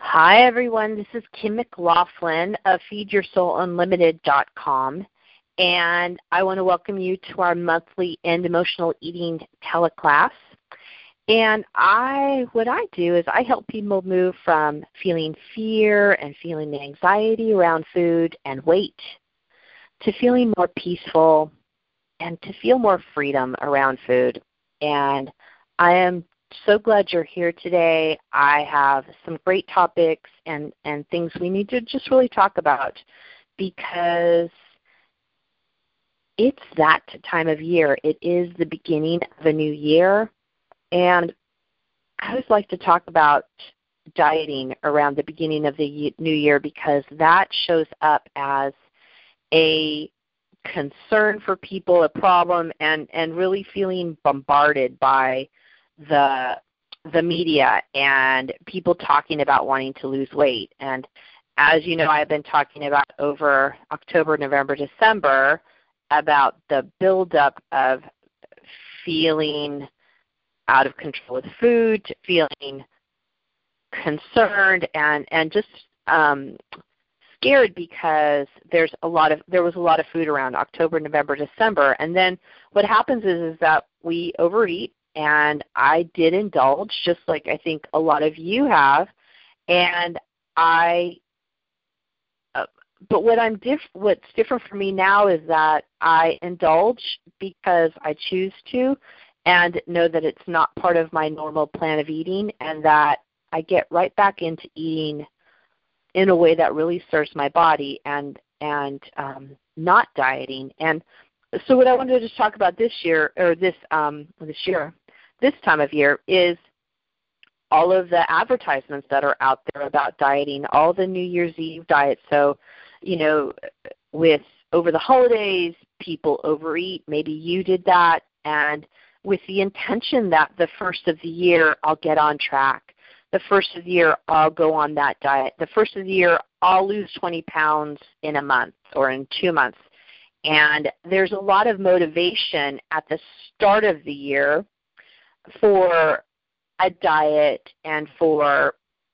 Hi, everyone. This is Kim McLaughlin of FeedYourSoulUnlimited.com, and I want to welcome you to our monthly End Emotional Eating teleclass. And what I do is I help people move from feeling fear and feeling anxiety around food and weight to feeling more peaceful and to feel more freedom around food. And I am so glad you're here today. I have some great topics and things we need to just really talk about because it's that time of year. It is the beginning of a new year, and I always like to talk about dieting around the beginning of the new year because that shows up as a concern for people, a problem, and really feeling bombarded by the media and people talking about wanting to lose weight. And as you know, I've been talking about over October, November, December about the buildup of feeling out of control with food, to feeling concerned and just scared because there was a lot of food around October, November, December. And then what happens is that we overeat. And I did indulge, just like I think a lot of you have. And but what's different for me now is that I indulge because I choose to, and know that it's not part of my normal plan of eating, and that I get right back into eating in a way that really serves my body and not dieting. And so what I wanted to talk about this time of year is all of the advertisements that are out there about dieting, all the New Year's Eve diets. So, with over the holidays, people overeat. Maybe you did that, and with the intention that the first of the year I'll get on track. The first of the year I'll go on that diet. The first of the year I'll lose 20 pounds in a month or in 2 months. And there's a lot of motivation at the start of the year for a diet and for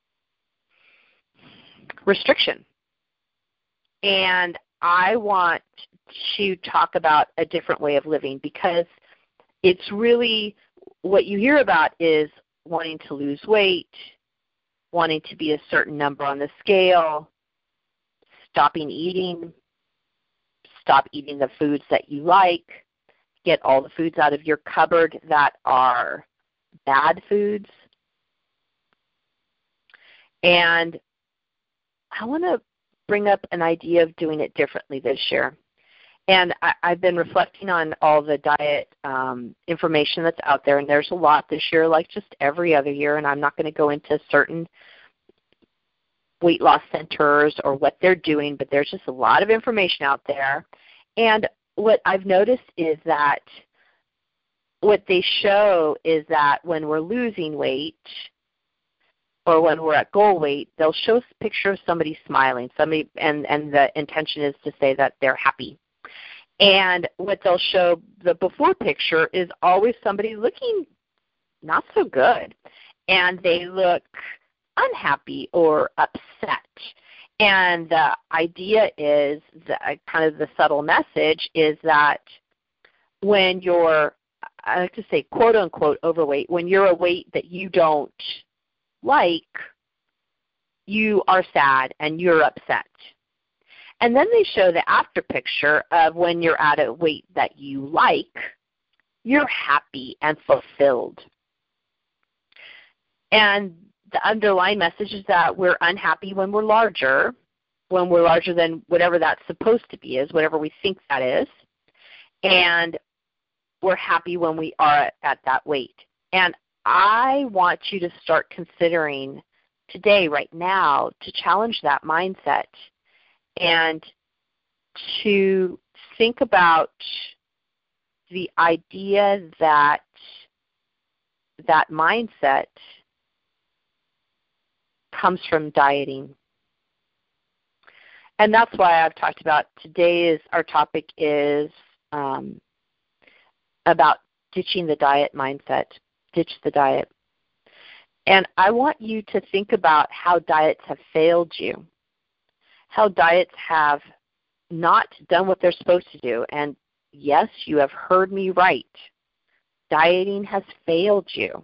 restriction. And I want to talk about a different way of living because it's really what you hear about is wanting to lose weight, wanting to be a certain number on the scale, stopping eating, stop eating the foods that you like, get all the foods out of your cupboard that are bad foods. And I want to bring up an idea of doing it differently this year. And I've been reflecting on all the diet information that's out there, and there's a lot this year, like just every other year, and I'm not going to go into certain weight loss centers or what they're doing, but there's just a lot of information out there. And what I've noticed is that what they show is that when we're losing weight or when we're at goal weight, they'll show a picture of somebody smiling, and the intention is to say that they're happy. And what they'll show, the before picture, is always somebody looking not so good, and they look unhappy or upset. And the idea is, kind of the subtle message is that when you're, I like to say, quote-unquote overweight, when you're a weight that you don't like, you are sad and you're upset. And then they show the after picture of when you're at a weight that you like, you're happy and fulfilled. And the underlying message is that we're unhappy when we're larger than whatever that's supposed to be, whatever we think that is. And we're happy when we are at that weight. And I want you to start considering today, right now, to challenge that mindset and to think about the idea that that mindset comes from dieting. And that's why I've talked about our topic is about ditching the diet mindset. Ditch the diet. And I want you to think about how diets have failed you, how diets have not done what they're supposed to do. And yes, you have heard me right. Dieting has failed you.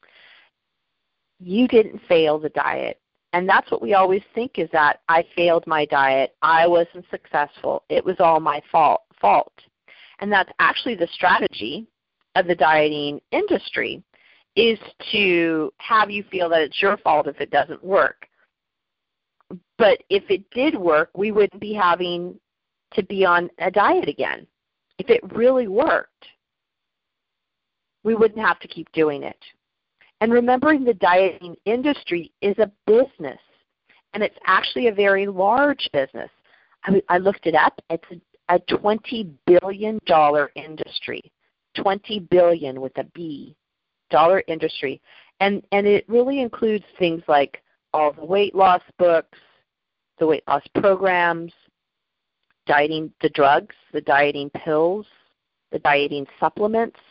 You didn't fail the diet. And that's what we always think, is that I failed my diet. I wasn't successful. It was all my fault. And that's actually the strategy of the dieting industry, is to have you feel that it's your fault if it doesn't work. But if it did work, we wouldn't be having to be on a diet again. If it really worked, we wouldn't have to keep doing it. And remembering the dieting industry is a business, and it's actually a very large business. I looked it up. It's a $20 billion industry, $20 billion with a B, dollar industry. And it really includes things like all the weight loss books, the weight loss programs, dieting, the drugs, the dieting pills, the dieting supplements.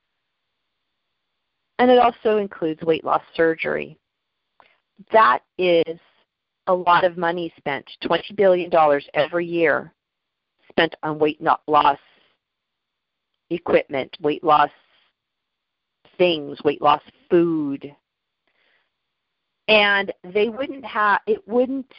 And it also includes weight loss surgery. That is a lot of money spent, $20 billion every year spent on weight loss equipment, weight loss things, weight loss food. And it wouldn't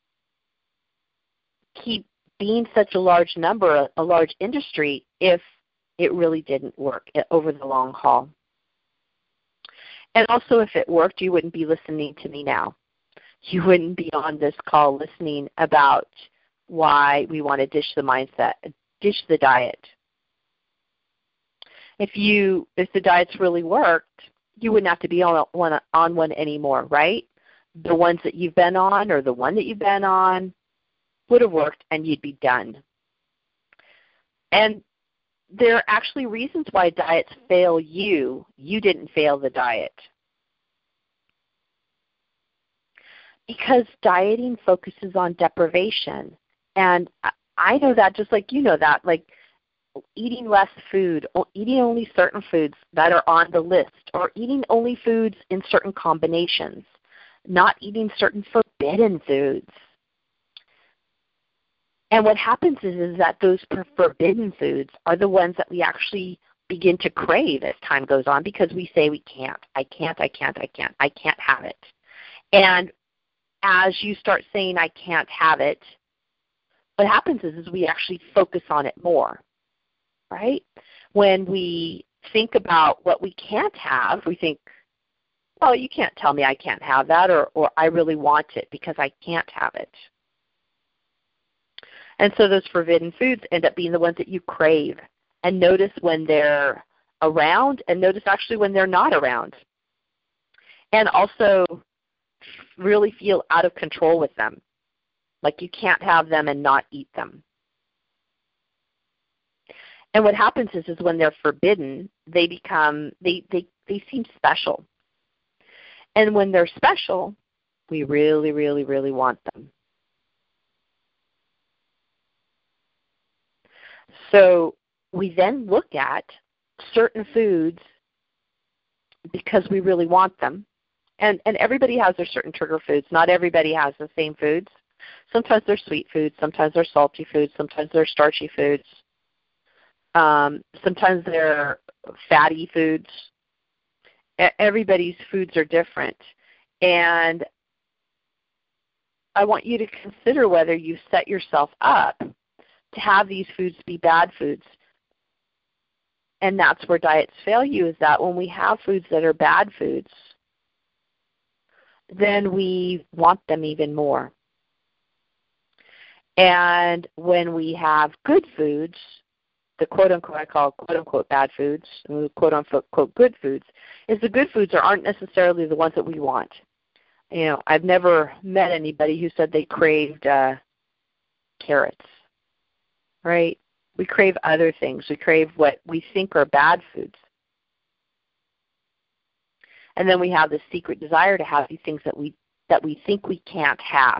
keep being such a large number, a large industry, if it really didn't work over the long haul. And also, if it worked, you wouldn't be listening to me now. You wouldn't be on this call listening about why we want to ditch the diet. If the diets really worked, you wouldn't have to be on one anymore, right? The ones that you've been on, or the one that you've been on, would have worked, and you'd be done. And there are actually reasons why diets fail you. You didn't fail the diet. Because dieting focuses on deprivation. And I know that just like you know that. Like eating less food, or eating only certain foods that are on the list, or eating only foods in certain combinations, not eating certain forbidden foods. And what happens is that those forbidden foods are the ones that we actually begin to crave as time goes on, because we say we can't. I can't have it. And as you start saying I can't have it, what happens is we actually focus on it more, right? When we think about what we can't have, we think, well, you can't tell me I can't have that, or I really want it because I can't have it. And so those forbidden foods end up being the ones that you crave. And notice when they're around, and notice actually when they're not around. And also really feel out of control with them. Like you can't have them and not eat them. And what happens is when they're forbidden, they seem special. And when they're special, we really, really, really want them. So we then look at certain foods because we really want them. And everybody has their certain trigger foods. Not everybody has the same foods. Sometimes they're sweet foods. Sometimes they're salty foods. Sometimes they're starchy foods. Sometimes they're fatty foods. Everybody's foods are different. And I want you to consider whether you set yourself up to have these foods be bad foods. And that's where diets fail you, is that when we have foods that are bad foods, then we want them even more. And when we have good foods, the quote-unquote, I call quote-unquote bad foods, and the quote-unquote good foods, is the good foods aren't necessarily the ones that we want. You know, I've never met anybody who said they craved carrots, right? We crave other things. We crave what we think are bad foods. And then we have this secret desire to have these things that we think we can't have.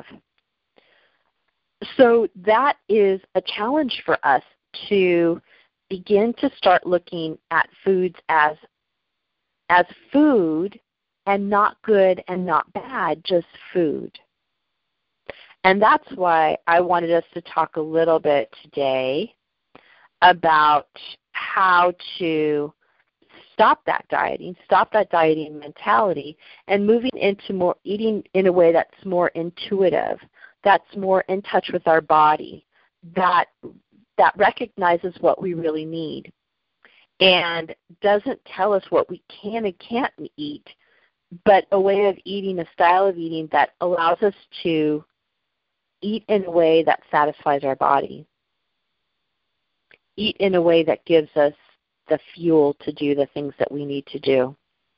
So that is a challenge for us to begin to start looking at foods as food and not good and not bad, just food. And that's why I wanted us to talk a little bit today about how to stop that dieting mentality, and moving into more eating in a way that's more intuitive, that's more in touch with our body, that recognizes what we really need and doesn't tell us what we can and can't eat, but a way of eating, a style of eating that allows us to eat in a way that satisfies our body, eat in a way that gives us the fuel to do the things that we need to do.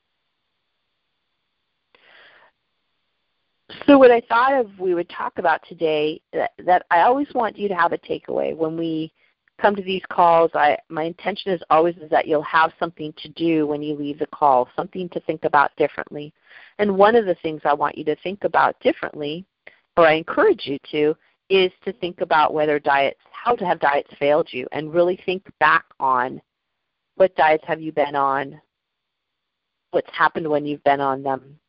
So what I thought of we would talk about today, that I always want you to have a takeaway. When we come to these calls, my intention is always that you'll have something to do when you leave the call, something to think about differently. And one of the things I want you to think about differently, or I encourage you to, is to think about how to have diets failed you, and really think back on what diets have you been on, what's happened when you've been on them,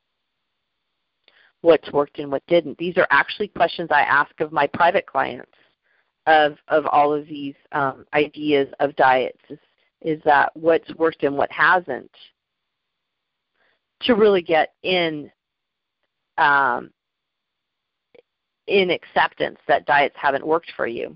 what's worked and what didn't. These are actually questions I ask of my private clients of all of these ideas of diets, is that what's worked and what hasn't, to really get in acceptance that diets haven't worked for you.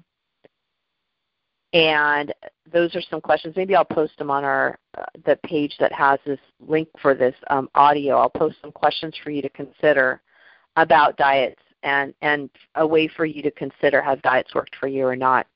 And those are some questions. Maybe I'll post them on the page that has this link for this audio. I'll post some questions for you to consider about diets, and a way for you to consider have diets worked for you or not.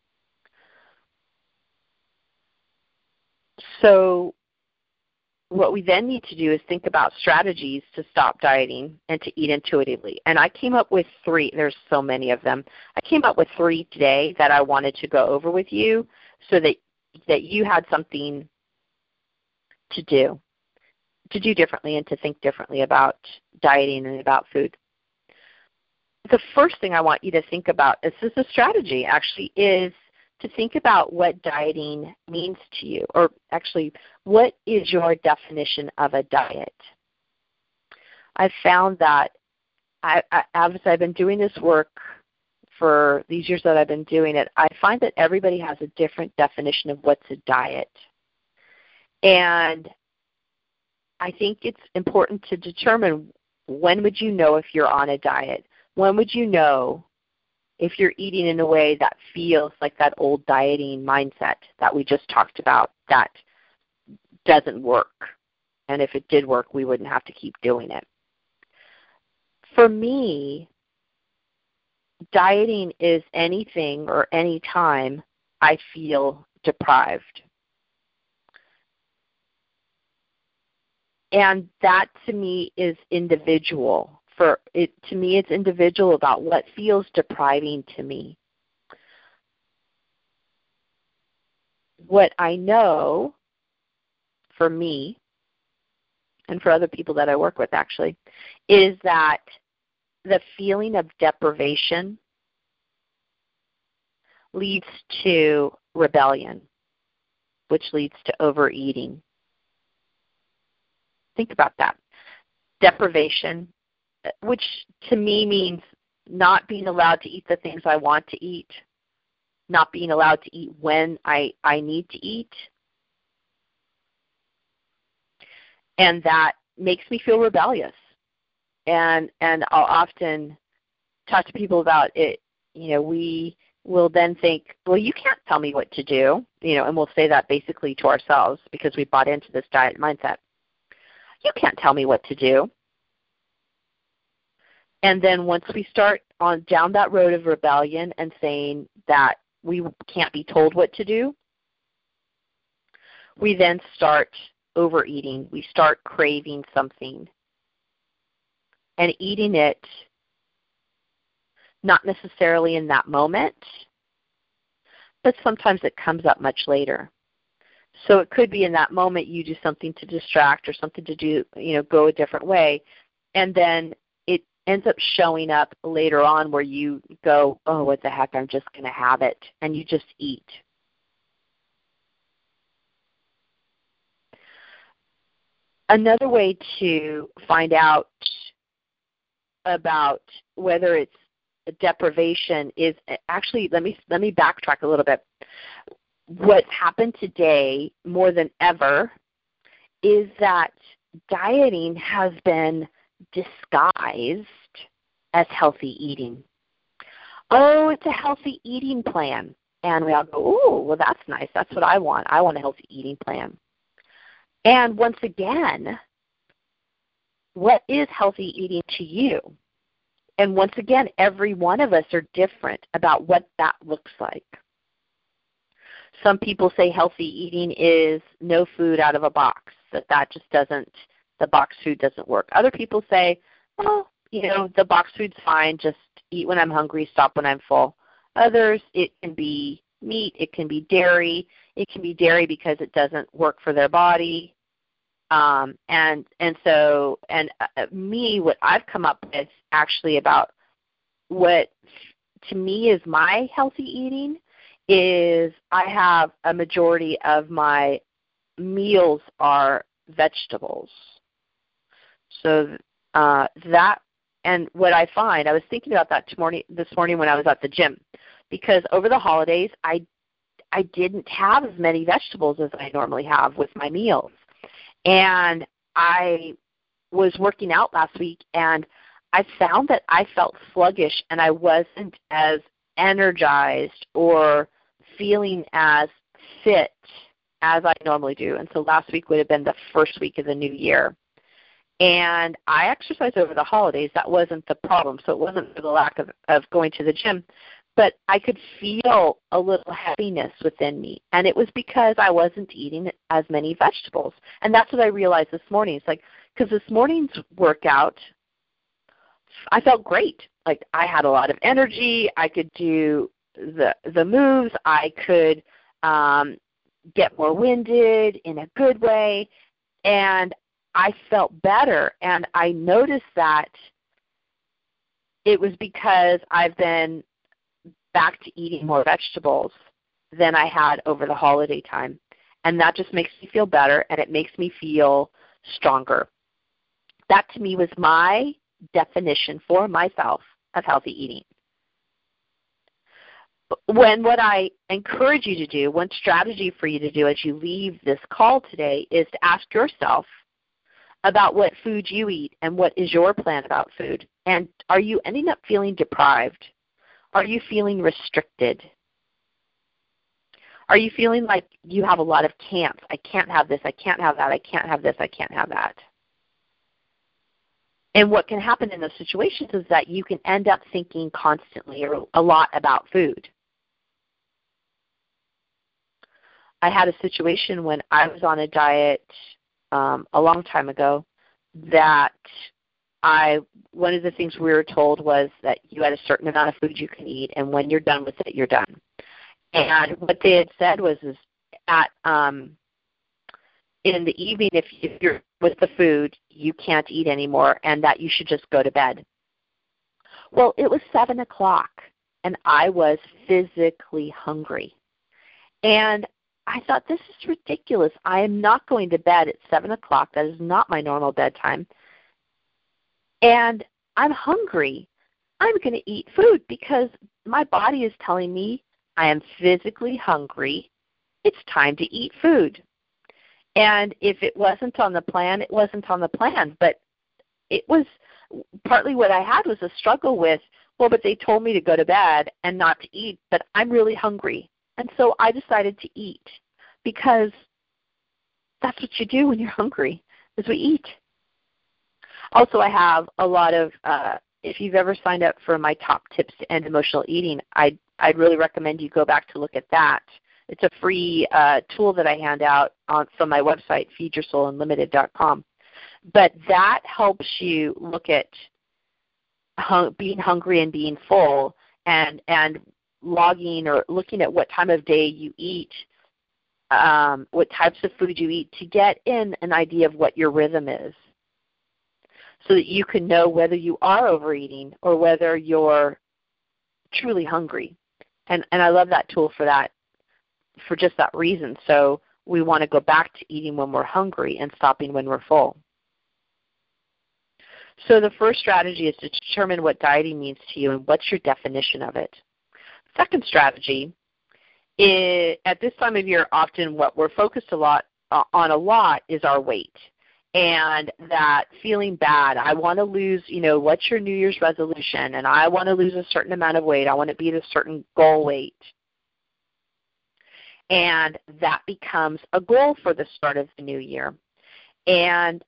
So what we then need to do is think about strategies to stop dieting and to eat intuitively. And I came up with 3. There's so many of them. I came up with 3 today that I wanted to go over with you so that you had something to do differently and to think differently about dieting and about food. The first thing I want you to think about, this is a strategy actually, is to think about what dieting means to you, or actually, what is your definition of a diet? I've found that as I've been doing this work for these years that I've been doing it, I find that everybody has a different definition of what's a diet. And I think it's important to determine, when would you know if you're on a diet? When would you know if you're eating in a way that feels like that old dieting mindset that we just talked about that doesn't work? And if it did work, we wouldn't have to keep doing it. For me, dieting is anything or any time I feel deprived. And that to me is individual. To me, it's individual about what feels depriving to me. What I know for me, and for other people that I work with actually, is that the feeling of deprivation leads to rebellion, which leads to overeating. Think about that. Deprivation, which to me means not being allowed to eat the things I want to eat, not being allowed to eat when I need to eat. And that makes me feel rebellious. And I'll often talk to people about it. We will then think, well, you can't tell me what to do, and we'll say that basically to ourselves because we bought into this diet mindset. You can't tell me what to do. And then once we start down that road of rebellion and saying that we can't be told what to do, we then start overeating. We start craving something and eating it, not necessarily in that moment, but sometimes it comes up much later. So it could be in that moment you do something to distract or something to do, go a different way, and then it ends up showing up later on where you go, oh, what the heck, I'm just going to have it, and you just eat. Another way to find out about whether it's deprivation is actually, let me backtrack a little bit. What's happened today more than ever is that dieting has been disguised as healthy eating. Oh, it's a healthy eating plan. And we all go, oh, well, that's nice. That's what I want. I want a healthy eating plan. And once again, what is healthy eating to you? And once again, every one of us are different about what that looks like. Some people say healthy eating is no food out of a box, that just doesn't, the box food doesn't work. Other people say, well, the box food's fine, just eat when I'm hungry, stop when I'm full. Others, it can be meat, it can be dairy. It can be dairy because it doesn't work for their body. Me, what I've come up with actually about what to me is my healthy eating is I have a majority of my meals are vegetables. So that, and what I find, I was thinking about that this morning when I was at the gym, because over the holidays I didn't have as many vegetables as I normally have with my meals. And I was working out last week, and I found that I felt sluggish and I wasn't as energized or feeling as fit as I normally do. And so last week would have been the first week of the new year. And I exercised over the holidays. That wasn't the problem. So it wasn't for the lack of going to the gym. But I could feel a little heaviness within me. And it was because I wasn't eating as many vegetables. And that's what I realized this morning. It's like, because this morning's workout, I felt great. Like I had a lot of energy. I could do the moves. I could get more winded in a good way. And I felt better. And I noticed that it was because I've been back to eating more vegetables than I had over the holiday time. And that just makes me feel better, and it makes me feel stronger. That to me was my definition for myself of healthy eating. What I encourage you to do, one strategy for you to do as you leave this call today is to ask yourself about what food you eat and what is your plan about food. And are you ending up feeling deprived? Are you feeling restricted? Are you feeling like you have a lot of can'ts? I can't have this, I can't have that, I can't have this, I can't have that. And what can happen in those situations is that you can end up thinking constantly or a lot about food. I had a situation when I was on a diet a long time ago that one of the things we were told was that you had a certain amount of food you can eat, and when you're done with it, you're done. And what they had said was in the evening, if you're with the food, you can't eat anymore, and that you should just go to bed. Well, it was 7 o'clock, and I was physically hungry. And I thought, this is ridiculous. I am not going to bed at 7 o'clock. That is not my normal bedtime. And I'm hungry. I'm going to eat food because my body is telling me I am physically hungry. It's time to eat food. And if it wasn't on the plan, it wasn't on the plan. But it was partly what I had was a struggle with, well, but they told me to go to bed and not to eat, but I'm really hungry. And so I decided to eat because that's what you do when you're hungry, is we eat. Also, I have a lot of, if you've ever signed up for my top tips to end emotional eating, I'd really recommend you go back to look at that. It's a free tool that I hand out from my website, feedyoursoulunlimited.com. But that helps you look at being hungry and being full and logging or looking at what time of day you eat, what types of food you eat to get in an idea of what your rhythm is, so that you can know whether you are overeating or whether you're truly hungry. And I love that tool for that, for just that reason. So we want to go back to eating when we're hungry and stopping when we're full. So the first strategy is to determine what dieting means to you and what's your definition of it. Second strategy is, at this time of year, often what we're focused on a lot is our weight. And that feeling bad, I want to lose, what's your New Year's resolution? And I want to lose a certain amount of weight. I want to be at a certain goal weight. And that becomes a goal for the start of the new year. And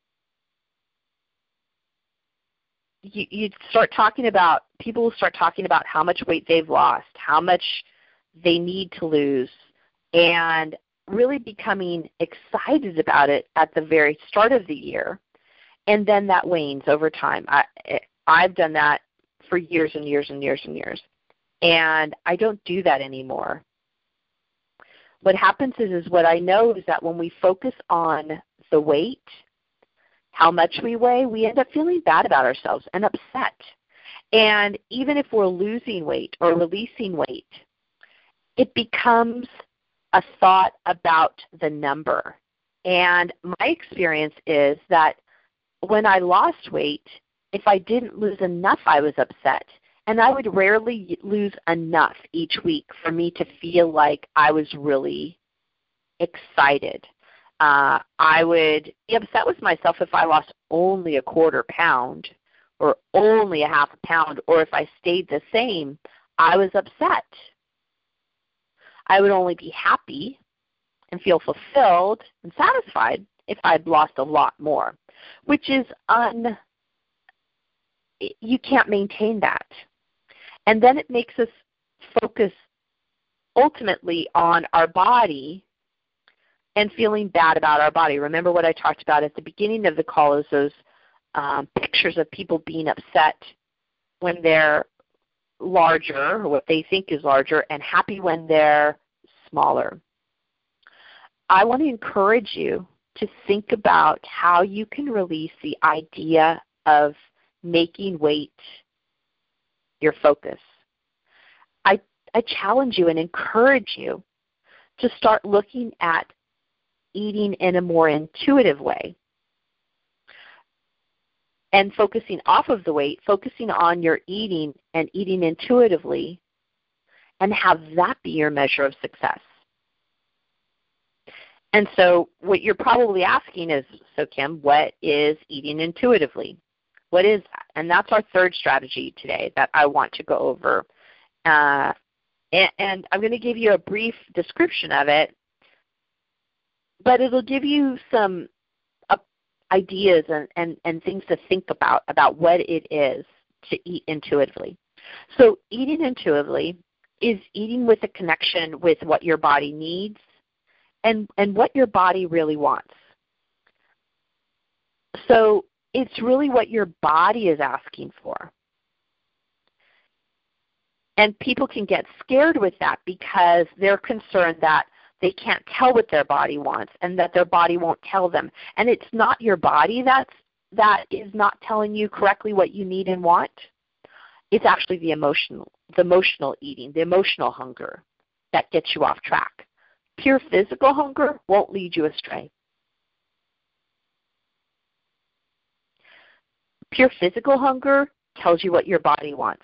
you start talking about, people will start talking about how much weight they've lost, how much they need to lose, and really becoming excited about it at the very start of the year, and then that wanes over time. I've done that for years and years and years and years, and I don't do that anymore. What happens is what I know is that when we focus on the weight, how much we weigh, we end up feeling bad about ourselves and upset. And even if we're losing weight or releasing weight, it becomes a thought about the number. And my experience is that when I lost weight, if I didn't lose enough, I was upset. And I would rarely lose enough each week for me to feel like I was really excited. I would be upset with myself if I lost only a quarter pound or only a half a pound, or if I stayed the same, I was upset. I would only be happy and feel fulfilled and satisfied if I'd lost a lot more, which is you can't maintain that. And then it makes us focus ultimately on our body and feeling bad about our body. Remember what I talked about at the beginning of the call is those pictures of people being upset when they're larger, or what they think is larger, and happy when they're smaller. I want to encourage you to think about how you can release the idea of making weight your focus. I challenge you and encourage you to start looking at eating in a more intuitive way and focusing off of the weight, focusing on your eating and eating intuitively, and have that be your measure of success. And so what you're probably asking is, so Kim, what is eating intuitively? What is that? And that's our third strategy today that I want to go over. And I'm going to give you a brief description of it, but it'll give you some ideas and things to think about what it is to eat intuitively. So eating intuitively is eating with a connection with what your body needs and what your body really wants. So it's really what your body is asking for. And people can get scared with that because they're concerned that they can't tell what their body wants and that their body won't tell them. And it's not your body that is not telling you correctly what you need and want. It's actually the emotional eating, the emotional hunger that gets you off track. Pure physical hunger won't lead you astray. Pure physical hunger tells you what your body wants.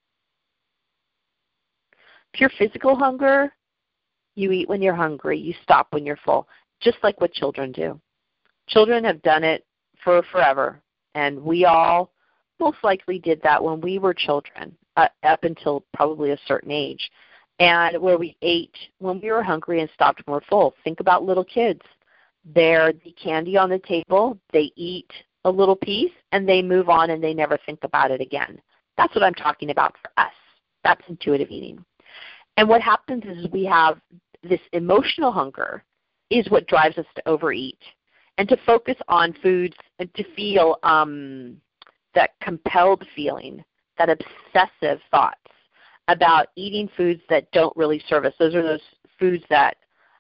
Pure physical hunger, you eat when you're hungry, you stop when you're full, just like what children do. Children have done it for forever, and we all most likely did that when we were children, up until probably a certain age, and where we ate when we were hungry and stopped when we're full. Think about little kids. There's the candy on the table, they eat a little piece, and they move on and they never think about it again. That's what I'm talking about for us. That's intuitive eating. And what happens is we have this emotional hunger is what drives us to overeat and to focus on foods and to feel that compelled feeling, that obsessive thoughts about eating foods that don't really serve us. Those are those foods that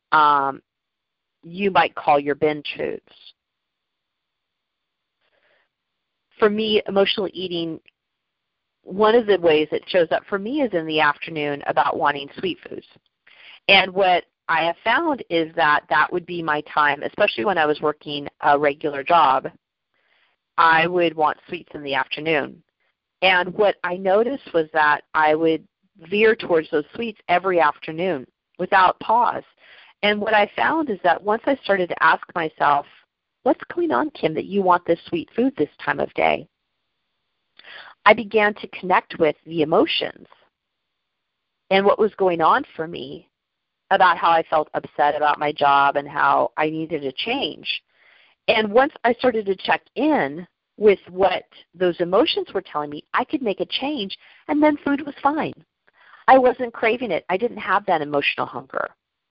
you might call your binge foods. For me, emotional eating, one of the ways it shows up for me is in the afternoon about wanting sweet foods. And what I have found is that that would be my time, especially when I was working a regular job. I would want sweets in the afternoon. And what I noticed was that I would veer towards those sweets every afternoon without pause. And what I found is that once I started to ask myself, what's going on, Kim, that you want this sweet food this time of day? I began to connect with the emotions and what was going on for me about how I felt upset about my job and how I needed a change. And once I started to check in with what those emotions were telling me, I could make a change, and then food was fine. I wasn't craving it. I didn't have that emotional hunger.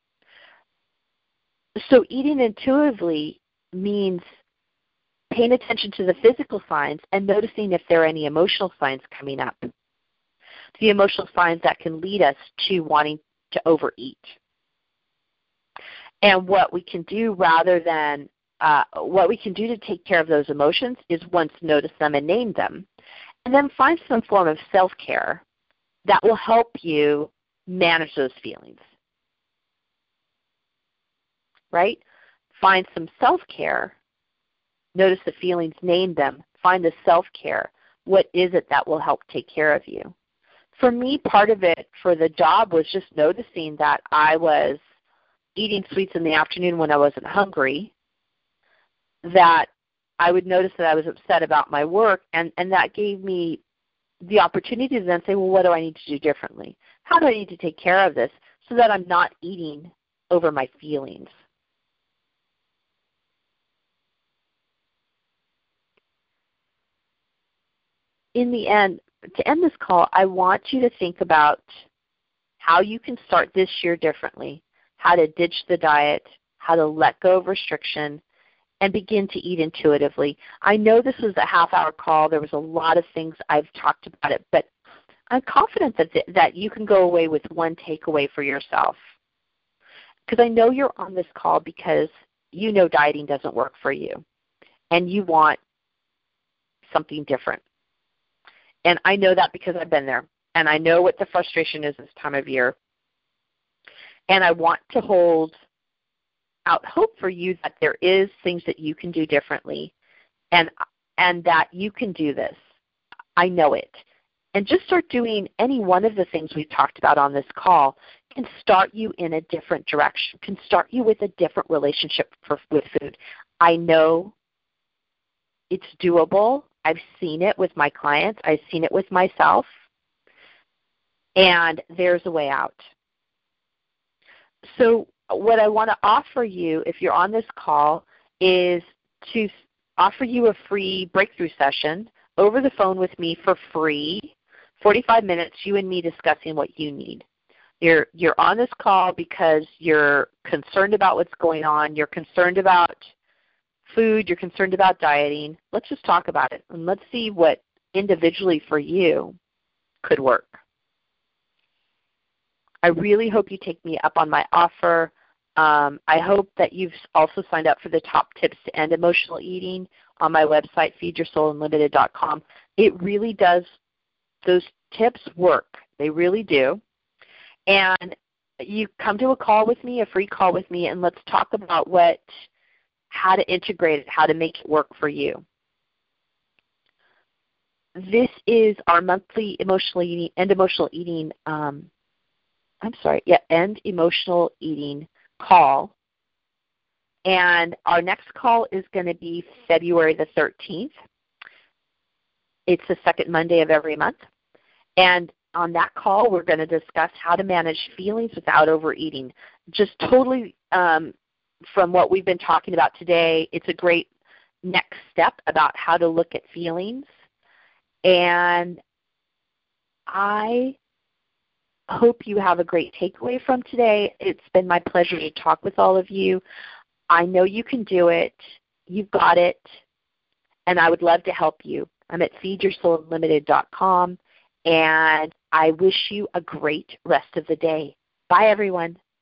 So eating intuitively means paying attention to the physical signs and noticing if there are any emotional signs coming up. The emotional signs that can lead us to wanting to overeat. And what we can do what we can do to take care of those emotions is once notice them and name them, and then find some form of self-care that will help you manage those feelings. Right? Find some self-care. Notice the feelings, name them. Find the self-care. What is it that will help take care of you? For me, part of it for the job was just noticing that I was eating sweets in the afternoon when I wasn't hungry, that I would notice that I was upset about my work, and that gave me the opportunity to then say, well, what do I need to do differently? How do I need to take care of this so that I'm not eating over my feelings? In the end, to end this call, I want you to think about how you can start this year differently, how to ditch the diet, how to let go of restriction, and begin to eat intuitively. I know this was a half-hour call. There was a lot of things I've talked about it, but I'm confident that you can go away with one takeaway for yourself. Because I know you're on this call because you know dieting doesn't work for you, and you want something different. And I know that because I've been there, and I know what the frustration is this time of year. And I want to hold out hope for you that there is things that you can do differently, and that you can do this. I know it. And just start doing any one of the things we've talked about on this call can start you in a different direction, can start you with a different relationship with food. I know it's doable. I've seen it with my clients. I've seen it with myself. And there's a way out. So what I want to offer you, if you're on this call, is to offer you a free breakthrough session over the phone with me for free, 45 minutes, you and me discussing what you need. You're on this call because you're concerned about what's going on. You're concerned about food. You're concerned about dieting. Let's just talk about it, and let's see what individually for you could work. I really hope you take me up on my offer. I hope that you've also signed up for the top tips to end emotional eating on my website, feedyoursoulunlimited.com. It really does, those tips work. They really do. And you come to a call with me, a free call with me, and let's talk about how to integrate it, how to make it work for you. This is our monthly end emotional eating call. And our next call is going to be February the 13th. It's the second Monday of every month. And on that call, we're going to discuss how to manage feelings without overeating. Just totally from what we've been talking about today, it's a great next step about how to look at feelings. And I hope you have a great takeaway from today. It's been my pleasure to talk with all of you. I know you can do it. You've got it. And I would love to help you. I'm at feedyoursoulunlimited.com. And I wish you a great rest of the day. Bye, everyone.